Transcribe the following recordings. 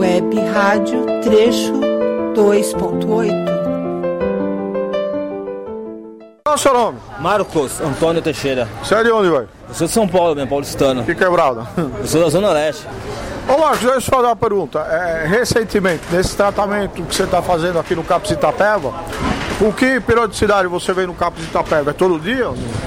Web Rádio Trecho 2.8. Qual é o seu nome? Marcos Antônio Teixeira. Você é de onde, velho? Eu sou de São Paulo mesmo, paulistano. Que quebrada. Eu sou da Zona Leste. Ô Marcos, deixa eu te fazer uma pergunta. Recentemente, nesse tratamento que você está fazendo aqui no CAPS Itapeva, com que periodicidade você vem no CAPS Itapeva? É todo dia?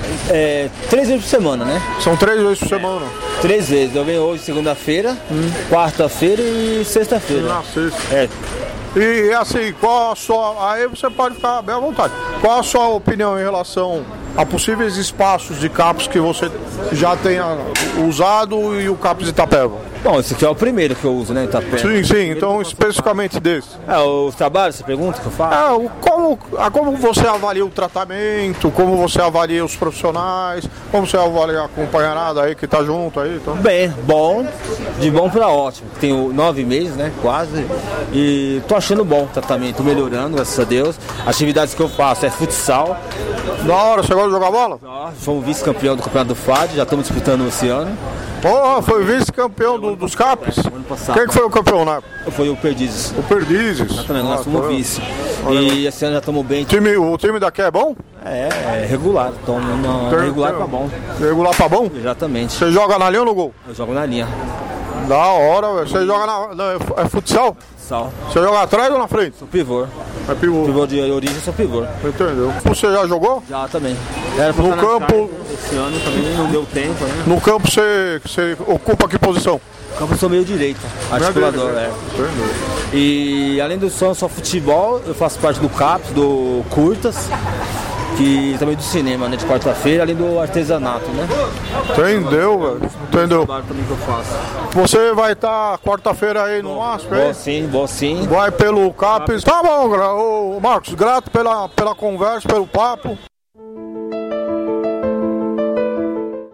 3 vezes por semana, né? São 3 vezes por semana? 3 vezes. Eu venho hoje segunda-feira, quarta-feira e sexta-feira. Na sexta. E assim, qual a sua... Aí você pode ficar bem à vontade. Qual a sua opinião em relação a possíveis espaços de CAPS que você já tenha usado e o CAPS Itapeva? Bom, esse aqui é o primeiro que eu uso, né, Itapeva. Sim, então especificamente desse. Os trabalhos, você pergunta que eu faço? Como você avalia o tratamento, como você avalia os profissionais, como você avalia a companheirada aí que tá junto aí? Então. Bem, bom, de bom pra ótimo. Tenho 9 meses, né, quase, e tô achando bom o tratamento, melhorando, graças a Deus. Atividades que eu faço é futsal. Da hora, você gosta de jogar bola? Fomos vice-campeão do Campeonato do FAD, já estamos disputando esse ano. Porra, foi vice-campeão dos CAPS? Ano passado. Quem que foi o campeão, né? Foi o Perdizes. O Perdizes. Exatamente, nós fomos vice. E esse ano já estamos bem. O time daqui é bom? É regular, regular pra bom. Regular pra bom? Exatamente. Você joga na linha ou no gol? Eu jogo na linha. Da hora, velho. Você joga é futsal? Futsal. Você joga atrás ou na frente? Sou pivô. É pivô. Pivô de origem, sou pivô. Entendeu. Você já jogou? Já também. Era pra no estar campo. Esse ano também não deu tempo, né? No campo você ocupa que posição? No campo eu sou meio direita, articulador, Entendeu. E além do só futebol, eu faço parte do CAPS, do Curtas, que também do cinema, né, de quarta-feira, além do artesanato, né? Entendeu, velho? Entendeu. Também que eu faço. Você vai estar quarta-feira aí no MASP? Vou sim. Vai pelo CAPS. Tá bom, Marcos, grato pela conversa, pelo papo.